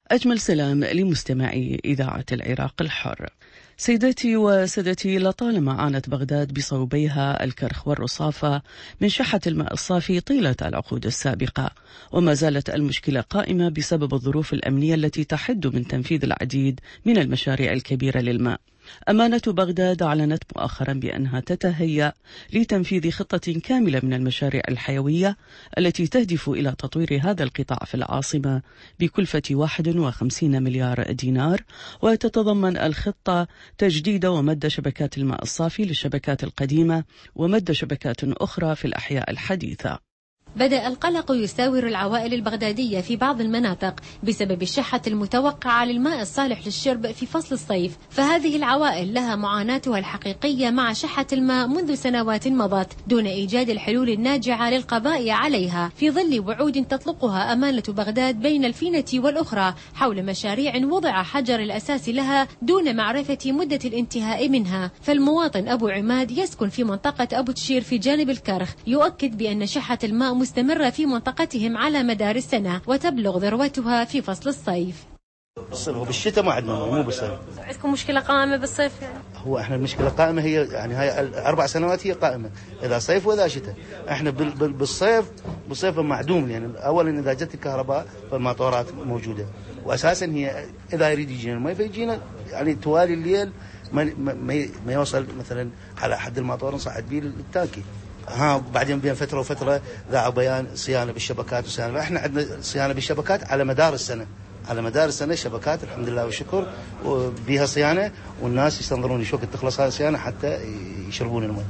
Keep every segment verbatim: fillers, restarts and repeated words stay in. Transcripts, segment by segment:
أجمل سلام لمستمعي إذاعة العراق الحر. سيداتي وسادتي، لطالما عانت بغداد بصوبيها الكرخ والرصافة من شحة الماء الصافي طيلة العقود السابقة، وما زالت المشكلة قائمة بسبب الظروف الأمنية التي تحد من تنفيذ العديد من المشاريع الكبيرة للماء. أمانة بغداد أعلنت مؤخرا بأنها تتهيأ لتنفيذ خطة كاملة من المشاريع الحيوية التي تهدف إلى تطوير هذا القطاع في العاصمة بكلفة واحد وخمسين مليار دينار، وتتضمن الخطة تجديد ومد شبكات الماء الصافي للشبكات القديمة ومد شبكات أخرى في الأحياء الحديثة. بدأ القلق يساور العوائل البغدادية في بعض المناطق بسبب الشحة المتوقعة للماء الصالح للشرب في فصل الصيف، فهذه العوائل لها معاناتها الحقيقية مع شحة الماء منذ سنوات مضت دون إيجاد الحلول الناجعة للقضاء عليها، في ظل وعود تطلقها أمانة بغداد بين الفينة والأخرى حول مشاريع وضع حجر الأساس لها دون معرفة مدة الانتهاء منها. فالمواطن أبو عماد يسكن في منطقة أبو تشير في جانب الكرخ يؤكد بأن شحة الماء مستمرة في منطقتهم على مدار السنة وتبلغ ذروتها في فصل الصيف. هو بالشتاء ما عندنا مو بالصيف. عندكم مشكلة قائمة بالصيف يعني؟ هو احنا المشكلة قائمة هي يعني هاي أربع سنوات هي قائمة، إذا صيف وإذا شتاء. احنا بالصيف بالصيف معدوم، يعني أولا إذا جت الكهرباء فالماطورات موجودة، وأساسا هي إذا يريد يجينا الماء فيجينا يعني توالي الليل ما ما, ما يوصل مثلا على حد الماطور نصعد به التانكي. ها بعدين بين فترة وفترة ذاعوا بيان صيانة بالشبكات وصيانة. احنا عندنا صيانة بالشبكات على مدار السنة، على مدار السنة شبكات الحمد لله والشكر وبيها صيانة، والناس يستنظرون شو وقت تخلص هذه الصيانة حتى يشربون الماء.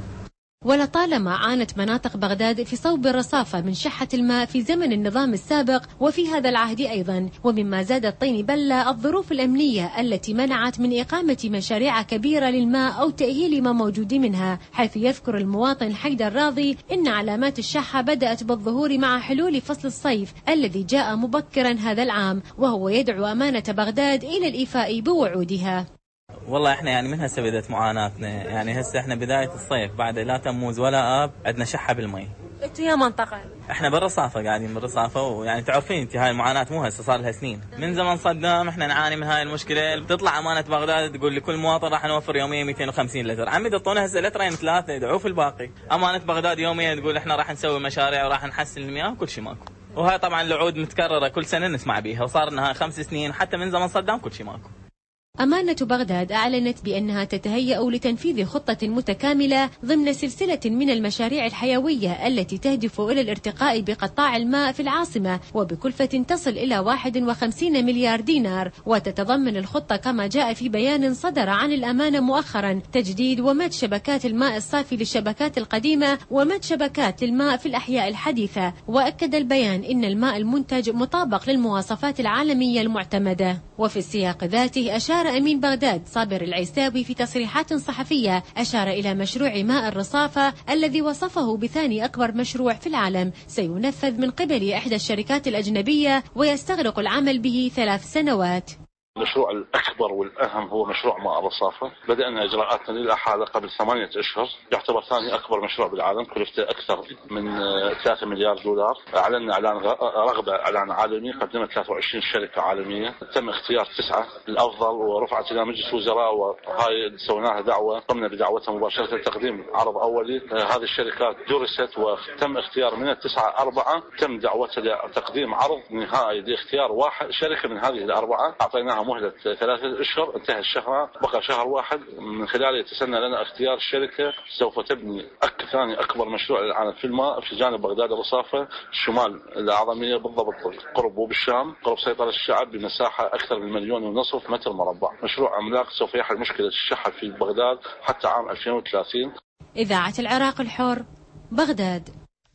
ولطالما عانت مناطق بغداد في صوب الرصافة من شحة الماء في زمن النظام السابق وفي هذا العهد أيضا، ومما زاد الطين بلة الظروف الأمنية التي منعت من إقامة مشاريع كبيرة للماء أو تأهيل ما موجود منها، حيث يذكر المواطن حيدر راضي إن علامات الشحة بدأت بالظهور مع حلول فصل الصيف الذي جاء مبكرا هذا العام، وهو يدعو أمانة بغداد إلى الإيفاء بوعودها. والله احنا يعني من هسه بدأت معاناتنا، يعني هسه احنا بداية الصيف بعد لا تموز ولا آب عندنا شحة بالمي. انتوا يا منطقة؟ احنا بالرصافة قاعدين بالرصافة، ويعني تعرفين انت هاي المعاناة مو هسه صار لها سنين، من زمن صدام احنا نعاني من هاي المشكلة. بتطلع أمانة بغداد تقول لكل مواطن راح نوفر يوميا مئتين وخمسين لتر، عمي تعطونا هسه لترين ثلاثة يدعوا في الباقي. أمانة بغداد يوميا تقول احنا راح نسوي مشاريع وراح نحسن المياه وكل شيء ماكو، وهاي طبعا الوعود متكررة كل سنة نسمع بيها، وصار لنا خمس سنين حتى من زمن صدام كل شيء ماكو. أمانة بغداد أعلنت بأنها تتهيأ لتنفيذ خطة متكاملة ضمن سلسلة من المشاريع الحيوية التي تهدف إلى الارتقاء بقطاع الماء في العاصمة وبكلفة تصل إلى واحد وخمسين مليار دينار، وتتضمن الخطة كما جاء في بيان صدر عن الأمانة مؤخرا تجديد ومد شبكات الماء الصافي للشبكات القديمة ومد شبكات للماء في الأحياء الحديثة. وأكد البيان إن الماء المنتج مطابق للمواصفات العالمية المعتمدة. وفي السياق ذاته أشار أمين بغداد صابر العيساوي في تصريحات صحفية أشار إلى مشروع ماء الرصافة الذي وصفه بثاني أكبر مشروع في العالم سينفذ من قبل إحدى الشركات الأجنبية ويستغرق العمل به ثلاث سنوات. المشروع الأكبر والأهم هو مشروع ماء الرصافة. بدأنا إجراءاتنا للأحالة قبل ثمانية أشهر، يعتبر ثاني أكبر مشروع بالعالم، كلفته أكثر من ثلاثة مليار دولار. أعلنا إعلان رغبة إعلان عالمي، قدمت ثلاثة وعشرين شركة عالمية، تم اختيار تسعة الأفضل ورفعت إلى مجلس وزراء، وهاي سويناها دعوة، قمنا بدعوتها مباشرة لتقديم عرض أولي. هذه الشركات درست وتم اختيار من التسعة أربعة، تم دعوتها لتقديم عرض نهائي لاختيار واحد شركة من هذه الأربعة. أعطيناها مهلة ثلاثة أشهر، انتهى الشهر، بقى شهر واحد من خلاله يتسنى لنا اختيار الشركة سوف تبني أك ثاني أكبر مشروع للعالم في الماء في جانب بغداد الرصافة الشمال الأعظمية، بالضبط قرب بالشام، قرب سيطرة الشعب بمساحة أكثر من مليون ونصف متر مربع. مشروع عملاق سوف يحل مشكلة الشحة في بغداد حتى عام ألفين وثلاثين. إذاعة العراق الحر، بغداد.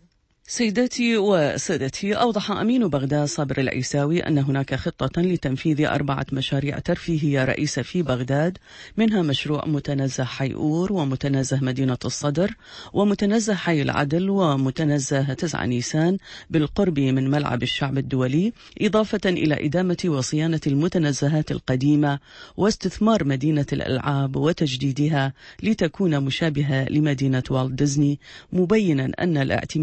سيداتي وسادتي، أوضح أمين بغداد صابر العيساوي أن هناك خطة لتنفيذ أربعة مشاريع ترفيهية رئيسة في بغداد، منها مشروع متنزه حيئور ومتنزه مدينة الصدر ومتنزه حي العدل ومتنزه تسعة نيسان بالقرب من ملعب الشعب الدولي، إضافة إلى إدامة وصيانة المتنزهات القديمة واستثمار مدينة الألعاب وتجديدها لتكون مشابهة لمدينة والت ديزني، مبينا أن الاعتماد الأكبر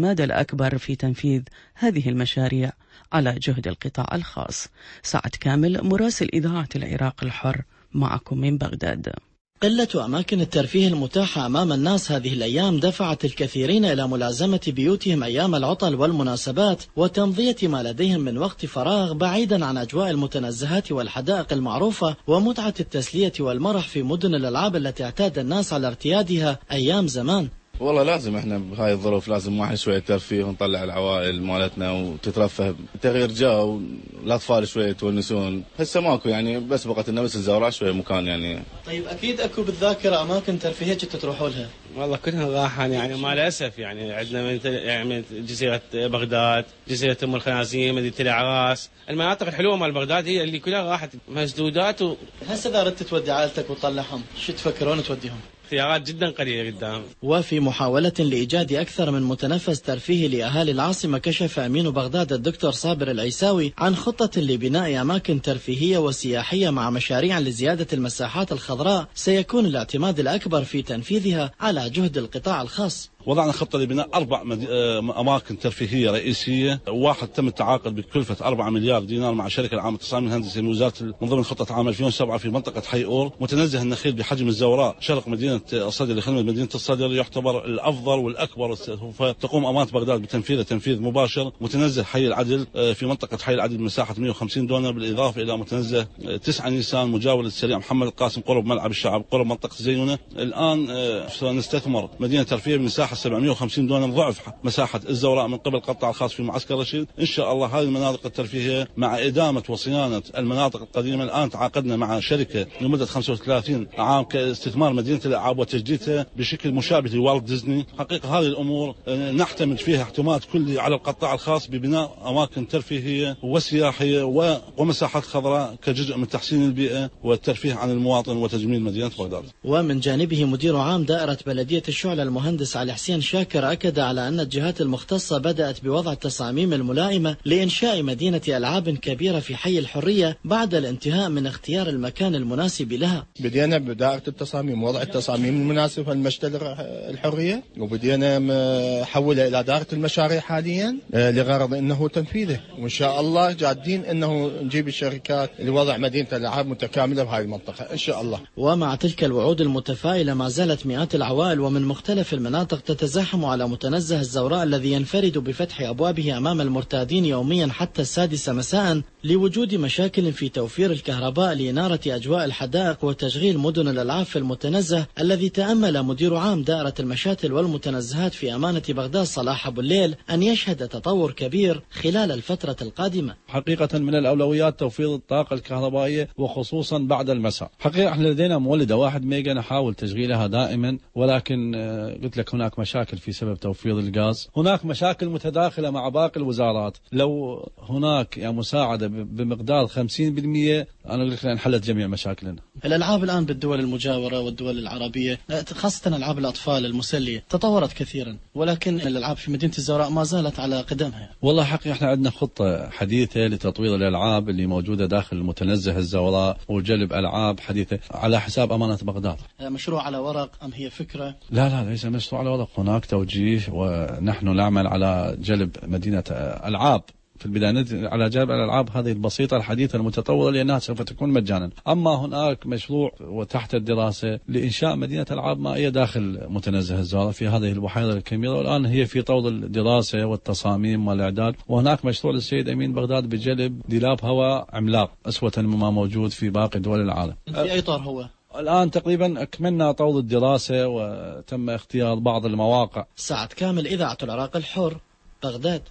الأكبر في تنفيذ هذه المشاريع على جهد القطاع الخاص. سعد كامل، مراسل إذاعة العراق الحر، معكم من بغداد. قلة أماكن الترفيه المتاحة أمام الناس هذه الأيام دفعت الكثيرين إلى ملازمة بيوتهم أيام العطل والمناسبات وتمضية ما لديهم من وقت فراغ بعيدا عن أجواء المتنزهات والحدائق المعروفة ومتعة التسلية والمرح في مدن الألعاب التي اعتاد الناس على ارتيادها أيام زمان. والله لازم احنا بهاي الظروف لازم واحد شوية ترفيه ونطلع العوائل مالتنا وتترفه، تغيير جو، الأطفال شوية يتونسون. هسه ماكو يعني بس بقت لنا بس الزوراء شوية مكان يعني. طيب أكيد أكو بالذاكرة أماكن ترفيهية كنتوا تروحوا لها؟ والله كلها راحة يعني مع الأسف يعني عندنا يعني جزيرة بغداد، جزيرة أم الخنازير، مدينة الأعراس، المناطق الحلوة مال بغداد هي اللي كلها راحت مسدودات. و... هسه إذا أردت تودي عائلتك وتطلعهم شو تفكرون توديهم؟ خيارات جدا قليلة قدام. وفي محاولة لإيجاد أكثر من متنفس ترفيهي لأهالي العاصمة، كشف أمين بغداد الدكتور صابر العيساوي عن خطة لبناء أماكن ترفيهية وسياحية مع مشاريع لزيادة المساحات الخضراء سيكون الاعتماد الأكبر في تنفيذها على جهد القطاع الخاص. وضعنا خطة لبناء أربع أماكن ترفيهية رئيسية، واحد تم التعاقد بكلفة أربعة مليار دينار مع الشركة العامة للتصاميم الهندسي من وزارة من ضمن خطة عام ألفين وسبعة في منطقة حي أور. متنزه النخيل بحجم الزوراء شرق مدينة الصدر لخدمة مدينة الصدر يعتبر الأفضل والأكبر، فتقوم أمانة بغداد بتنفيذه تنفيذ مباشر. متنزه حي العدل في منطقة حي العدل بمساحة مئة وخمسين دونر، بالإضافة إلى متنزه تسعة نيسان مجاور للسريع محمد القاسم قرب ملعب الشعب قرب منطقة زينونة. الآن نستثمر مدينة ترفيه بمساحة سبعمئة وخمسين دونر ضعف مساحة الزوراء من قبل القطاع الخاص في معسكر رشيد. إن شاء الله هذه المناطق الترفيهية مع إدامة وصيانة المناطق القديمة. الآن تعاقدنا مع شركة لمدة خمسة وثلاثين عام كاستثمار مدينة الألعاب وتجديدها بشكل مشابه لوالت ديزني. حقيقة هذه الأمور نعتمد فيها اعتماد كلي على القطاع الخاص ببناء أماكن ترفيهية وسياحية ومساحات خضراء كجزء من تحسين البيئة والترفيه عن المواطن وتجميل مدينة بغداد. ومن جانبه مدير عام دائرة بلدية الشعلة المهندس علي حسين شاكر أكد على أن الجهات المختصة بدأت بوضع التصاميم الملائمة لإنشاء مدينة ألعاب كبيرة في حي الحرية بعد الانتهاء من اختيار المكان المناسب لها. بدينا بدائرة التصاميم وضع التصاميم المناسبة لمشتل الحرية، وبدينا حولها إلى دائرة المشاريع حاليا لغرض أنه تنفيذه، وإن شاء الله جادين أنه نجيب الشركات لوضع مدينة ألعاب متكاملة بهذه المنطقة إن شاء الله. ومع تلك الوعود المتفائلة ما زالت مئات العوائل ومن مختلف المناطق تتزاحم على متنزه الزوراء الذي ينفرد بفتح أبوابه أمام المرتادين يوميا حتى السادسة مساء لوجود مشاكل في توفير الكهرباء لإنارة أجواء الحدائق وتشغيل مدن الألعاب في المتنزه، الذي تأمل مدير عام دائرة المشاتل والمتنزهات في أمانة بغداد صلاح أبو الليل أن يشهد تطور كبير خلال الفترة القادمة. حقيقة من الأولويات توفير الطاقة الكهربائية وخصوصا بعد المساء. حقيقة احنا لدينا مولدة واحد ميجا نحاول تشغيلها دائما، ولكن قلت لك هناك مشاكل في سبب توفير الغاز، هناك مشاكل متداخلة مع باقي الوزارات. لو هناك يعني مساعدة بمقدار خمسين بالمئة أنا أقول لك انحلت جميع مشاكلنا. الألعاب الآن بالدول المجاورة والدول العربية خاصة ألعاب الأطفال المسلية تطورت كثيرا، ولكن الألعاب في مدينة الزوراء ما زالت على قدمها. والله حقيقة احنا عندنا خطة حديثة لتطوير الألعاب اللي موجودة داخل المتنزه الزوراء وجلب ألعاب حديثة على حساب أمانة بغداد. مشروع على ورق أم هي فكرة؟ لا لا ليس مشروع على ورق، هناك توجيه ونحن نعمل على جلب مدينة ألعاب في البداية على جلب الألعاب هذه البسيطة الحديثة المتطورة لأنها سوف تكون مجانا. أما هناك مشروع وتحت الدراسة لإنشاء مدينة ألعاب مائية داخل متنزه الزوراء في هذه البحيرة الكبيرة، والآن هي في طور الدراسة والتصاميم والإعداد. وهناك مشروع للسيد أمين بغداد بجلب دولاب هواء عملاق أسوة مما موجود في باقي دول العالم. في أي طور هو؟ الآن تقريبا أكملنا طور الدراسة وتم اختيار بعض المواقع. سعد كامل، إذاعة العراق الحر، بغداد.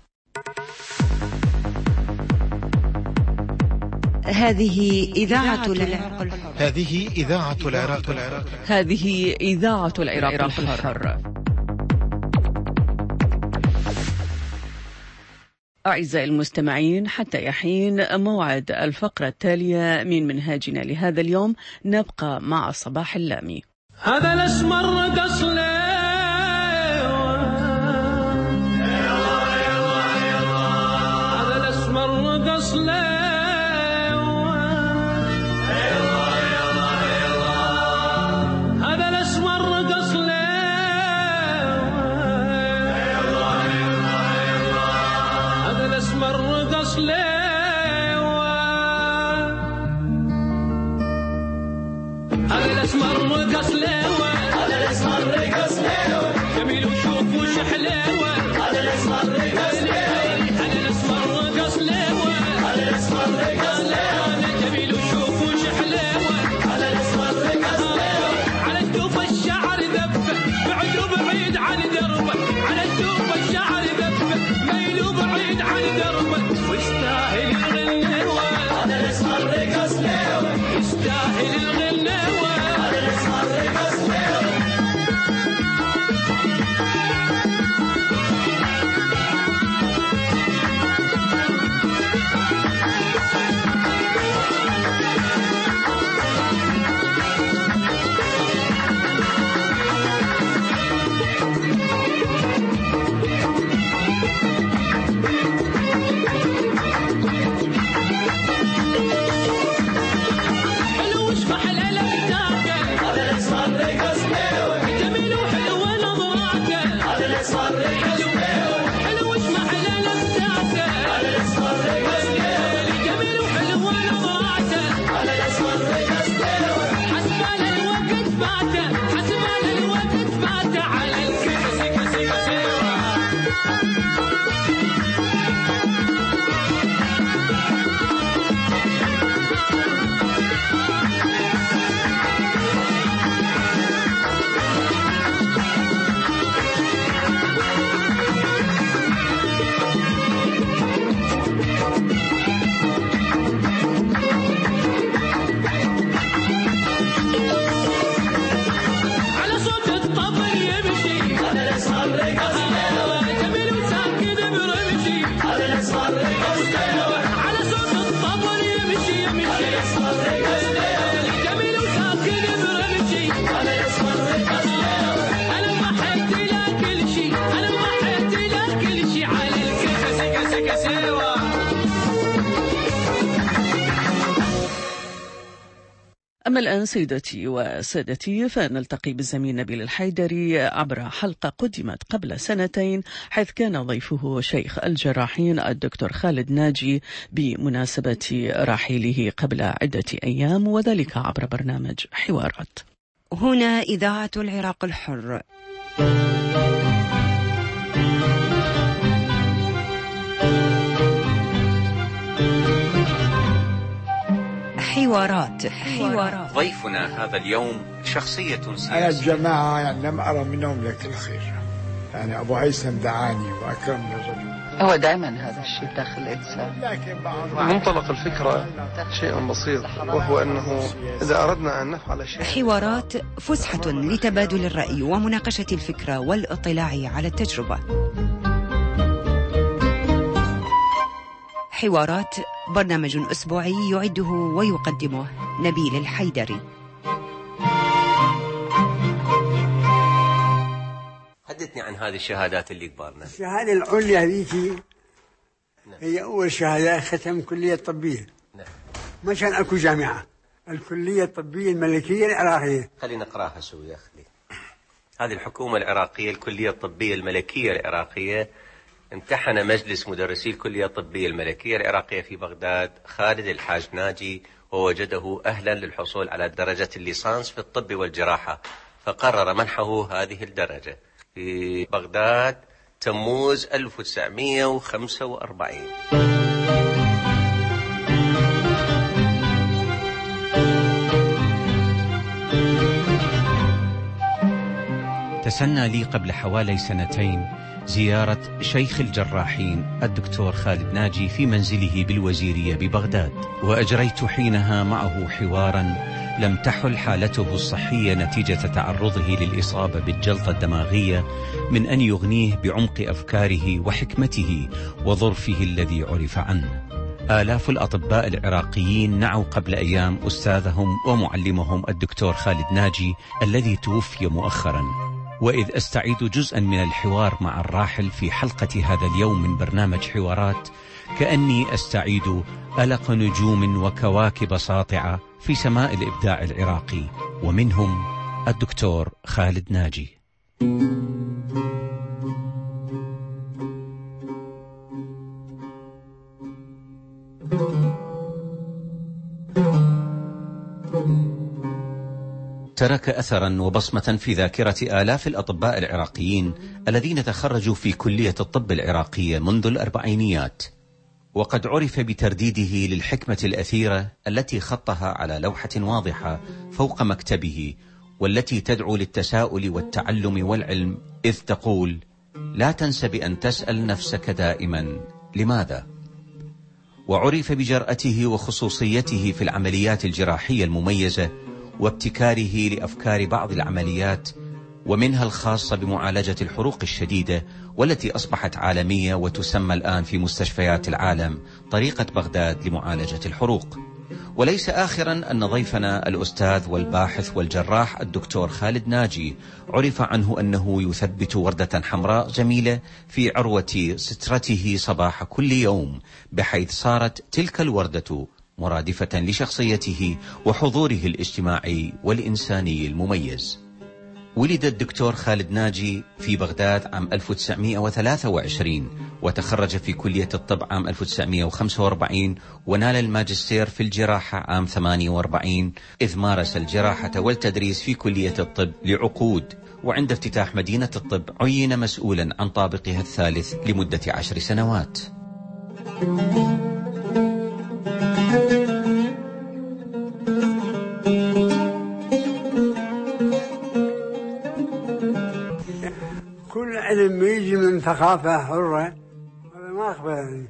هذه إذاعة العراق الحر. هذه إذاعة العراق الحر. هذه إذاعة العراق الحر. أعزائي المستمعين، حتى يحين موعد الفقرة التالية من منهاجنا لهذا اليوم نبقى مع الصباح اللامي. هذا الأسمر قصله هذا الأسمر قصله قصليوة هذا الاسمر قصليوة هذا الاسمر قصليوة جميل وشوف وش حلاوة هذا الاسمر قصليوة هذا الاسمر قصليوة هذا الاسمر قصليوة جميل وشوف وش حلاوة هذا الاسمر قصليوة على الدوب الشعر ذبه بعد بعيد عن دربه على الدوب الشعر ذبه ميل بعيد عن دربه ويستاهل الغنوة هذا الاسمر قصليوة يستاهل الغنوة هذا الاسمر قصليوة أما الآن سيدتي وسادتي فنلتقي بالزميل نبيل الحيدري عبر حلقة قدمت قبل سنتين، حيث كان ضيفه شيخ الجراحين الدكتور خالد ناجي بمناسبة رحيله قبل عدة أيام، وذلك عبر برنامج حوارات. هنا إذاعة العراق الحر. حوارات. حوارات. ضيفنا هذا اليوم شخصية سياسية. أنا الجماعة يعني لم أرى منهم لك الخير، يعني أبو هيثم دعاني وأكرمني رجل. هو دائما هذا الشيء داخل الإنسان. منطلق الفكرة شيء بسيط، وهو أنه إذا أردنا أن نفعل شيء. حوارات فسحة لتبادل الرأي ومناقشة الفكرة والاطلاع على التجربة. حوارات برنامج أسبوعي يعده ويقدمه نبيل الحيدري. حدثني عن هذه الشهادات اللي كبارنا. الشهادة العليا هذيك هي أول شهادة ختم كلية طبية. نعم. ما كان أكو جامعة، الكلية الطبية الملكية العراقية. خلينا نقراها سوي يا أخي. هذه الحكومة العراقية الكلية الطبية الملكية العراقية امتحن مجلس مدرسي الكلية الطبية الملكية العراقية في بغداد خالد الحاج ناجي ووجده أهلا للحصول على درجة الليسانس في الطب والجراحة، فقرر منحه هذه الدرجة في بغداد تموز ألف وتسعمئة وخمسة وأربعين. تسنى لي قبل حوالي سنتين زيارة شيخ الجراحين الدكتور خالد ناجي في منزله بالوزيرية ببغداد، وأجريت حينها معه حوارا لم تحل حالته الصحية نتيجة تعرضه للإصابة بالجلطة الدماغية من أن يغنيه بعمق أفكاره وحكمته وظرفه الذي عرف عنه. آلاف الأطباء العراقيين نعوا قبل أيام أستاذهم ومعلمهم الدكتور خالد ناجي الذي توفي مؤخرا. وإذ أستعيد جزءا من الحوار مع الراحل في حلقة هذا اليوم من برنامج حوارات، كأني أستعيد ألق نجوم وكواكب ساطعة في سماء الإبداع العراقي، ومنهم الدكتور خالد ناجي. ترك أثرا وبصمة في ذاكرة آلاف الأطباء العراقيين الذين تخرجوا في كلية الطب العراقية منذ الأربعينيات، وقد عرف بترديده للحكمة الأثيرة التي خطها على لوحة واضحة فوق مكتبه، والتي تدعو للتساؤل والتعلم والعلم، إذ تقول: لا تنس بأن تسأل نفسك دائما لماذا؟ وعرف بجرأته وخصوصيته في العمليات الجراحية المميزة وابتكاره لأفكار بعض العمليات، ومنها الخاصة بمعالجة الحروق الشديدة، والتي أصبحت عالمية وتسمى الآن في مستشفيات العالم طريقة بغداد لمعالجة الحروق. وليس آخرا أن ضيفنا الأستاذ والباحث والجراح الدكتور خالد ناجي عرف عنه أنه يثبت وردة حمراء جميلة في عروة سترته صباح كل يوم، بحيث صارت تلك الوردة مرادفة لشخصيته وحضوره الاجتماعي والإنساني المميز. ولد الدكتور خالد ناجي في بغداد عام ألف وتسعمئة وثلاثة وعشرين، وتخرج في كلية الطب عام ألف وتسعمئة وخمسة وأربعين، ونال الماجستير في الجراحة عام ثمانية وأربعين، إذ مارس الجراحة والتدريس في كلية الطب لعقود، وعند افتتاح مدينة الطب عين مسؤولا عن طابقها الثالث لمدة عشر سنوات. كل علم يجي من ثقافة حرة، هذا ما أخبرني.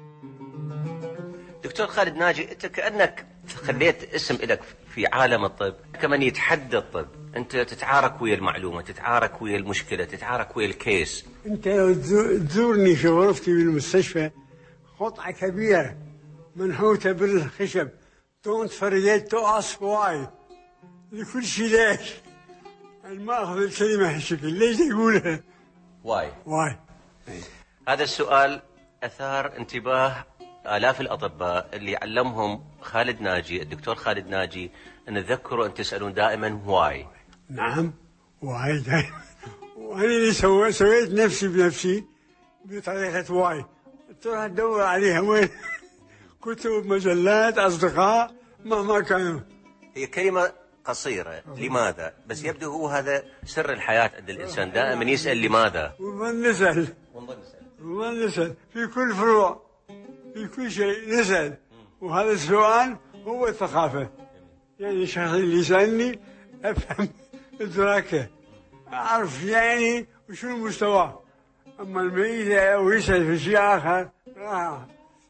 دكتور خالد ناجي، أنت كأنك خليت اسم لك في عالم الطب كمن يتحدى الطب. أنت تتعارك ويا المعلومة، تتعارك ويا المشكلة، تتعارك ويا الكيس. أنت لو تزورني في غرفتي بالمستشفى، قطعة كبيرة منحوتة بالخشب، don't forget to ask why. لكل شيء ليش؟ أنا ما أخذ الكلمة هالشكل، ليش يقولها؟ واي واي. هذا السؤال أثار انتباه آلاف الأطباء اللي علمهم خالد ناجي، الدكتور خالد ناجي، أن تذكروا أن تسألون دائما واي. نعم، واي دائما. وأنا اللي سويت سويت نفسي بنفسي بطريقة واي. تروح تدور عليها وين؟ كتب، مجلات، أصدقاء، مهما كانوا. هي كلمة قصيرة، لماذا؟ بس يبدو هو هذا سر الحياة عند الإنسان، دائما يسأل لماذا. ونظل نسأل ونظل نسأل في كل فروع، في كل شيء نسأل، وهذا السؤال هو الثقافة. يعني الشخص اللي يسألني أفهم إدراكه، أعرف يعني وشو مستواه. أما الميت أو يسأل في شيء آخر آه.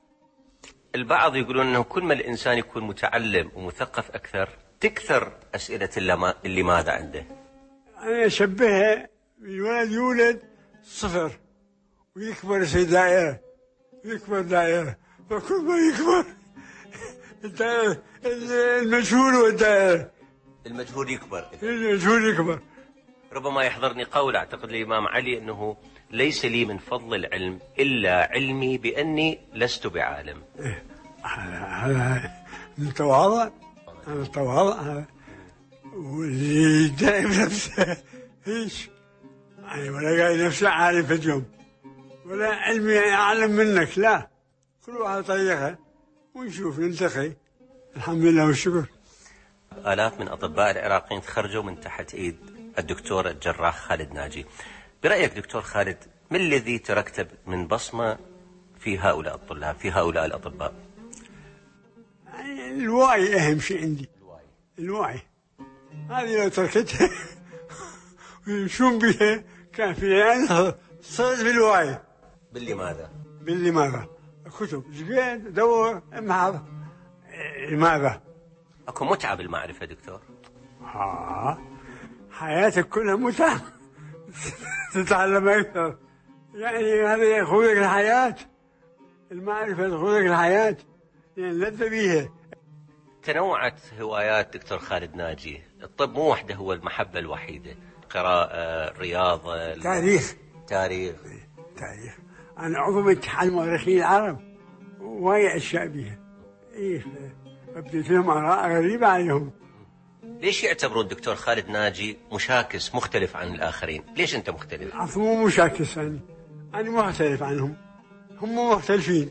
البعض يقولون أنه كل ما الإنسان يكون متعلم ومثقف أكثر تكثر أسئلة اللي ماذا عنده. أنا أشبهها بالولد يولد صفر ويكبر في دائرة، يكبر دائرة، فكل ما يكبر الدائرة المجهول والدائرة المجهول يكبر. المجهول يكبر. ربما يحضرني قول أعتقد الإمام علي أنه ليس لي من فضل العلم إلا علمي بأني لست بعالم. هذا التواضع، هذا التواضع، هذا واللي دائم نفسه ايش يعني، ولا قايل نفسه عالم في اليوم، ولا علمي أعلم منك، لا، كل واحد طريقه ونشوف نلتقي. الحمد لله والشكر. آلاف من أطباء العراقيين تخرجوا من تحت إيد الدكتور الجراح خالد ناجي. برأيك دكتور خالد، ما الذي تركت من بصمة في هؤلاء الطلاب، في هؤلاء الأطباء؟ يعني الوعي أهم شيء عندي. الوعي, الوعي. هذه لو تركتها ويمشون بها كان في أنا صرت بالوعي. باللماذا؟ باللماذا. كتب جبت دور مع لماذا. أكو متعة بالمعرفة دكتور؟ آه حياتك كلها متعة. تتعلم أكثر، يعني هذا يأخذك الحياة، المعرفة تأخذك الحياة، يعني لذة بيها. تنوعت هوايات دكتور خالد ناجي، الطب مو وحده هو المحبة الوحيدة، قراءة، رياضة، تاريخ تاريخ تاريخ أنا عضو اتحاد مؤرخين العرب، وهي أشياء بيها. إيه أبديت لهم آراء غريبة عليهم. ليش يعتبرون الدكتور خالد ناجي مشاكس مختلف عن الآخرين؟ ليش أنت مختلف؟ عفوا مو مشاكس، أنا أنا مختلف عنهم، هم مختلفين.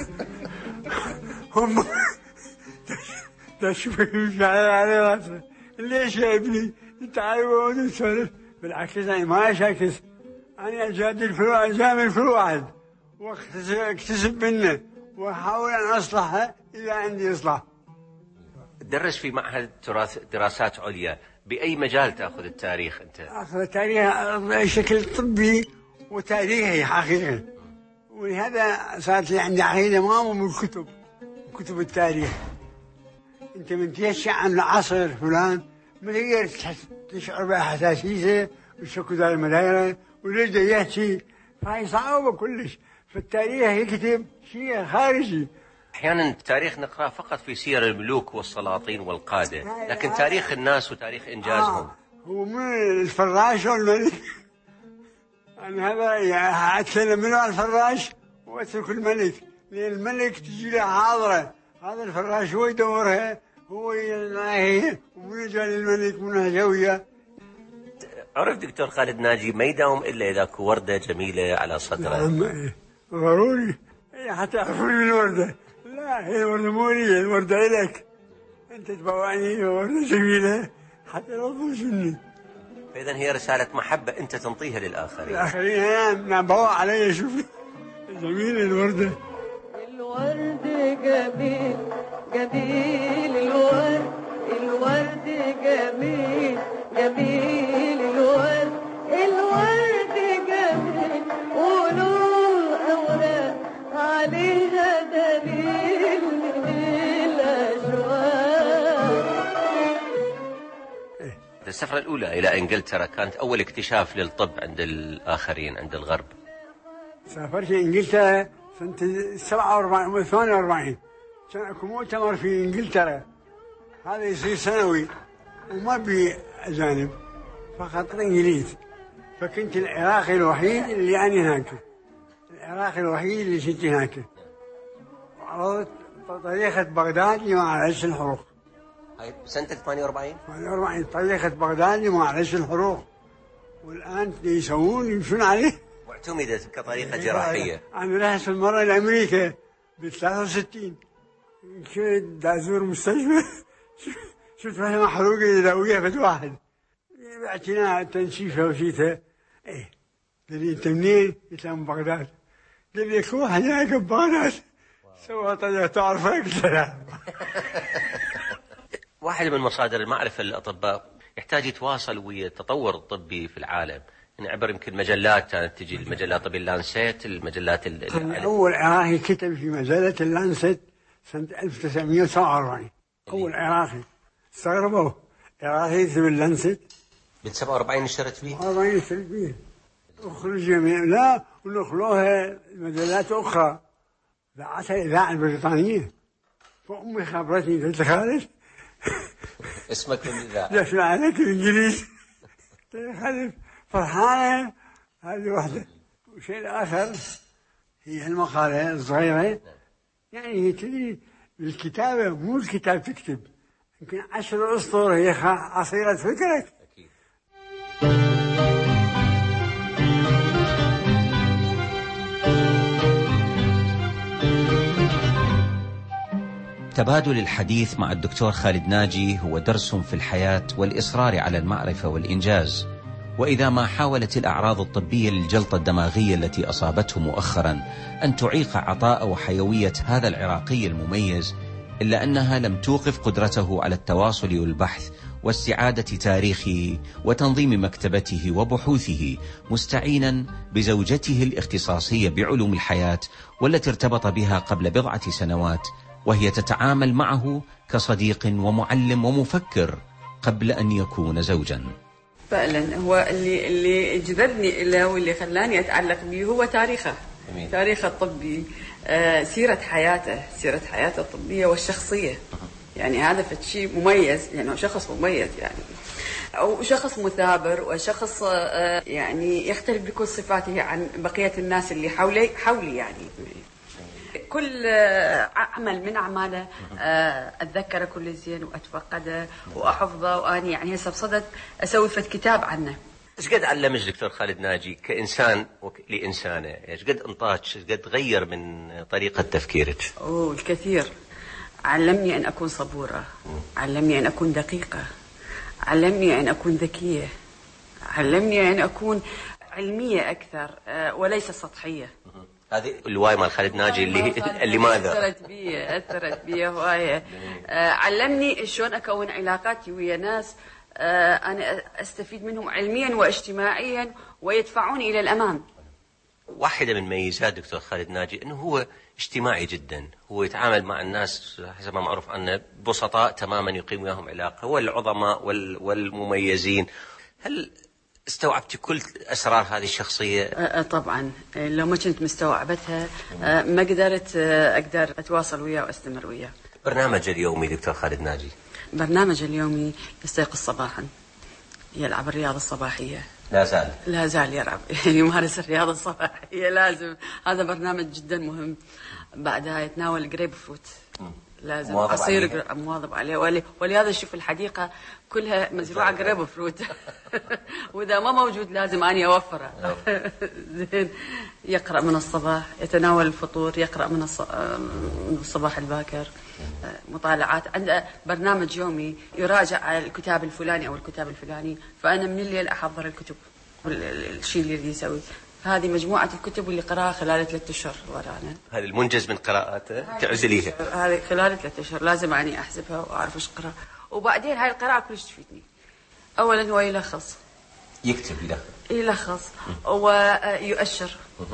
هم تشوف على راسه ليش يا ابني انت عايز تسولف؟ بالعكس انا ما اشاكس، انا اجادل في الواحد، اجامل في الواحد واكتسب منه واحاول ان اصلحه اذا عندي اصلاح. تدرس في معهد تراث دراسات عليا، باي مجال تاخذ التاريخ انت؟ اخذ التاريخ بشكل طبي وتاريخي حقيقي، ولهذا صارت لي عندي عقيده ما من الكتب، كتب التاريخ. انت من تيشع عن العصر فلان ما تقدر تشعر بحساسيه وشكو ذا المدايره وليش يحكي، فهي صعبه كلش. فالتاريخ يكتب شيء خارجي. احيانا التاريخ نقراه فقط في سير الملوك والسلاطين والقاده، لكن تاريخ الناس وتاريخ انجازهم آه. هو من الفراش والملك. انا هذا اتكلم منه الفراش واترك الملك، لان الملك تجي له حاضره، هذا الفراش هو يدورها، هو يناهي ومن جاء الملك منها جويه. عرف دكتور خالد ناجي ما يداوم الا اذا اكو ورده جميله على صدره. نعم ضروري حتى يعرفون من الورده. لا هي الورده مو لي، الورده لك انت تبوعني ورده جميله حتى لا تضوج مني. فاذا هي رساله محبه انت تنطيها للاخرين. الاخرين نعم نعم بوع علي. شوف جميله الورده. الورد جميل جميل الورد، الورد جميل جميل الورد، الورد جميل وله أوراق عليها دليل من الأشواق. السفرة الأولى إلى إنجلترا كانت أول اكتشاف للطب عند الآخرين عند الغرب. سافرت إنجلترا سنة سبعة وأربعين ثمانية وأربعين، كان أكو مؤتمر في إنجلترا، هذا يصير سنوي وما بي أجانب فقط إنجليز. فكنت العراقي الوحيد اللي أنا هناك، العراقي الوحيد اللي كنت هناك. وعرضت طريقة بغداد مع عش الحروق. هاي سنة ثمانية وأربعين؟ ثمانية وأربعين طريقة بغداد مع عش الحروق، والآن يسوون يمشون عليه. واعتمدت كطريقة جراحية. أنا رحت المرة لأمريكا ب ثلاثة وستين، كنت أزور مستشفى شفت واحدة محروقة يداويها بد واحد، بعتنا تنشيفها وشيتها. إيه قال لي أنت منين؟ قلت له من بغداد. قال لي أكو واحد هناك ببغداد سوى طريقة تعرفها؟ قلت له لا. واحد من مصادر المعرفة للأطباء يحتاج يتواصل ويا التطور الطبي في العالم، يعني عبر يمكن مجلات كانت تجي، المجلات طبي اللانسيت، المجلات ال أول عراقي كتب في مجلة اللانسيت سنة ألف وتسعمئة وسبعة وأربعين، أول عراقي استغربوا عراقي يكتب اللانسيت. بال سبعة وأربعين نشرت فيه؟ سبعة وأربعين نشرت فيه. أخرج جميع لا ونخلوها مجلات أخرى ذاعتها الإذاعة البريطانية. فأمي خبرتني قلت خالد اسمك من الإذاعة؟ دفع عليك الإنجليز. خالد فرحانة هذه واحدة. والشيء الآخر هي المقالة الصغيرة، يعني هي تدري بالكتابة مو الكتاب تكتب، يمكن عشر أسطر هي عصيرة فكرك. أكيد. تبادل الحديث مع الدكتور خالد ناجي هو درس في الحياة والإصرار على المعرفة والإنجاز. وإذا ما حاولت الأعراض الطبية للجلطة الدماغية التي أصابته مؤخرا أن تعيق عطاء وحيوية هذا العراقي المميز، إلا أنها لم توقف قدرته على التواصل والبحث واستعادة تاريخه وتنظيم مكتبته وبحوثه، مستعينا بزوجته الاختصاصية بعلوم الحياة والتي ارتبط بها قبل بضعة سنوات، وهي تتعامل معه كصديق ومعلم ومفكر قبل أن يكون زوجا. فعلا هو اللي اللي جذبني له واللي خلاني أتعلق به هو تاريخه، أمين. تاريخه الطبي، آه سيرة حياته، سيرة حياته الطبية والشخصية. يعني هذا شيء مميز، يعني شخص مميز، يعني أو شخص مثابر وشخص آه يعني يختلف بكل صفاته عن بقية الناس اللي حولي حولي يعني. كل عمل من أعماله أتذكره كل زين وأتفقده وأحفظه، وأني يعني هسه بصدد أسوي فد كتاب عنه. إيش قد علمك دكتور خالد ناجي كإنسان لإنسانه؟ إيش قد انطاك؟ إيش قد غير من طريقة تفكيرك؟ أوه الكثير. علمني أن أكون صبورة، علمني أن أكون دقيقة، علمني أن أكون ذكية، علمني أن أكون علمية أكثر وليس سطحية. هذه الهواية مال خالد ناجي اللي اللي ماذا أثرت بي أثرت بي هواية. علمني شلون أكون علاقاتي ويا ناس أنا أستفيد منهم علميا واجتماعيا ويدفعوني إلى الأمام. واحدة من ميزات دكتور خالد ناجي أنه هو اجتماعي جدا، هو يتعامل مع الناس حسب ما معروف عنه بسطاء تماما، يقيم وياهم علاقة، والعظماء والمميزين. هل استوعبت كل أسرار هذه الشخصية؟ طبعا، لو ما كنت مستوعبتها ما قدرت أقدر أتواصل وياه وأستمر وياه. برنامج اليومي دكتور خالد ناجي؟ برنامج اليومي يستيقظ صباحا، يلعب الرياضة الصباحية. لا زال لا زال يلعب يمارس الرياضة الصباحية، لازم. هذا برنامج جدا مهم. بعدها يتناول جريب فروت، لازم عصير مواظب عليه. ولي ولهذا شوف الحديقة كلها مزروعة جريب فروت وإذا ما موجود لازم أني أوفره. زين. يقرأ من الصباح، يتناول الفطور، يقرأ من الصباح الباكر، مطالعات. عنده برنامج يومي يراجع على الكتاب الفلاني أو الكتاب الفلاني، فأنا من الليل أحضر الكتب والشيء اللي يسوي. هذه مجموعة الكتب اللي قراها خلال ثلاثة أشهر ورانا. هذه المنجز من قراءاته تعزليها؟ هذه خلال ثلاثة أشهر لازم أني أحسبها وأعرف إيش قرأ. وبعدين هاي القراءة كلش تفيدني. أولا هو يلخص، يكتب يلخص يلخص ويؤشر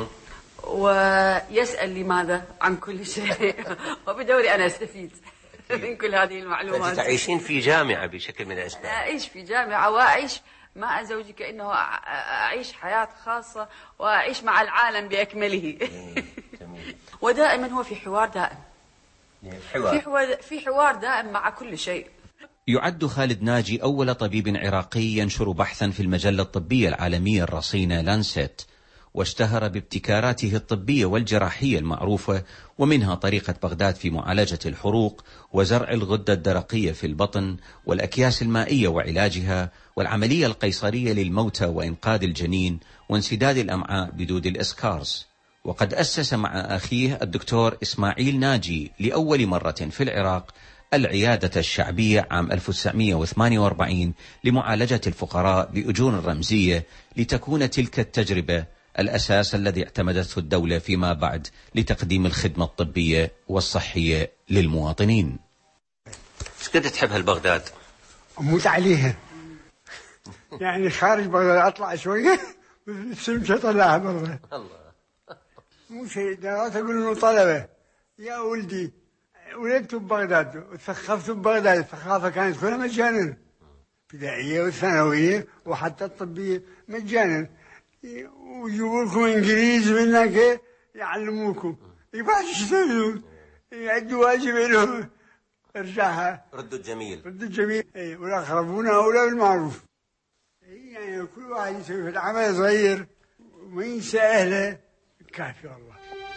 ويسأل لماذا عن كل شيء وبدوري أنا أستفيد من كل هذه المعلومات. أنت تعيشين في جامعة بشكل من الأسباب. أعيش في جامعة وأعيش مع زوجي كأنه أعيش حياة خاصة وأعيش مع العالم بأكمله. ودائما هو في حوار دائم، في حوار في حوار دائم مع كل شيء. يعد خالد ناجي أول طبيب عراقي ينشر بحثا في المجلة الطبية العالمية الرصينة لانسيت، واشتهر بابتكاراته الطبية والجراحية المعروفة، ومنها طريقة بغداد في معالجة الحروق، وزرع الغدة الدرقية في البطن، والأكياس المائية وعلاجها، والعملية القيصرية للموتى وإنقاذ الجنين، وانسداد الأمعاء بدود الإسكارز. وقد أسس مع أخيه الدكتور إسماعيل ناجي لأول مرة في العراق العيادة الشعبية عام ألف وتسعمئة وثمانية وأربعين لمعالجة الفقراء بأجور رمزية، لتكون تلك التجربة الأساس الذي اعتمدته الدولة فيما بعد لتقديم الخدمة الطبية والصحية للمواطنين. ايش قد تحب هالبغداد؟ أموت عليها. يعني خارج بغداد أطلع شوية سمشة طلعها برا. الله. مو شيء، دارات أقول إنه طلبة يا ولدي ولدت ببغداد وتثقفت ببغداد، الثقافة كانت كلها مجانا، ابتدائية وثانوية وحتى الطبية مجانا. ويجيبوا لكم انجليز من هناك يعلموكم، يبغى ايش تسوون؟ يعدوا واجب لهم. ارجعها ردوا الجميل، ردوا الجميل. اي والاقربون اولى بالمعروف. اي يعني كل واحد يسوي في العمل صغير وما ينسى اهله كافي والله.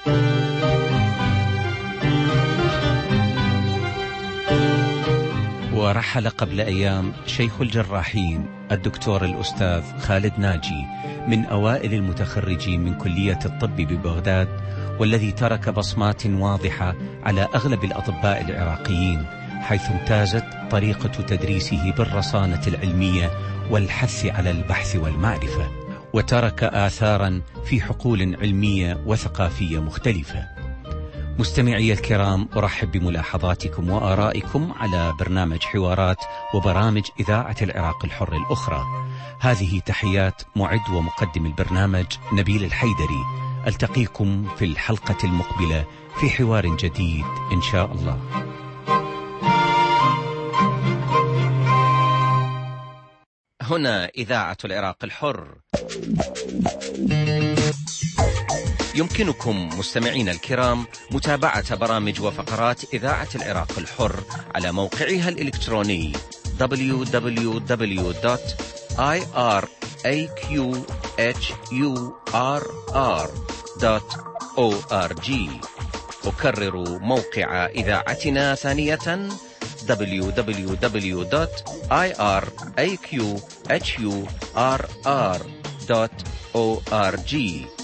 ورحل قبل أيام شيخ الجراحين الدكتور الأستاذ خالد ناجي، من أوائل المتخرجين من كلية الطب ببغداد، والذي ترك بصمات واضحة على أغلب الأطباء العراقيين، حيث امتازت طريقة تدريسه بالرصانة العلمية والحث على البحث والمعرفة، وترك آثارا في حقول علمية وثقافية مختلفة. مستمعي الكرام، أرحب بملاحظاتكم وآرائكم على برنامج حوارات وبرامج إذاعة العراق الحر الأخرى. هذه تحيات معد ومقدم البرنامج نبيل الحيدري. ألتقيكم في الحلقة المقبلة في حوار جديد إن شاء الله. هنا إذاعة العراق الحر. يمكنكم مستمعين الكرام متابعة برامج وفقرات إذاعة العراق الحر على موقعها الإلكتروني دبليو دبليو دبليو دوت آي آر إيه كيو إتش يو آر آر دوت أو آر جي. أكرر موقع إذاعتنا ثانية دبليو دبليو دبليو دوت آي آر إيه كيو إتش يو آر آر دوت أو آر جي.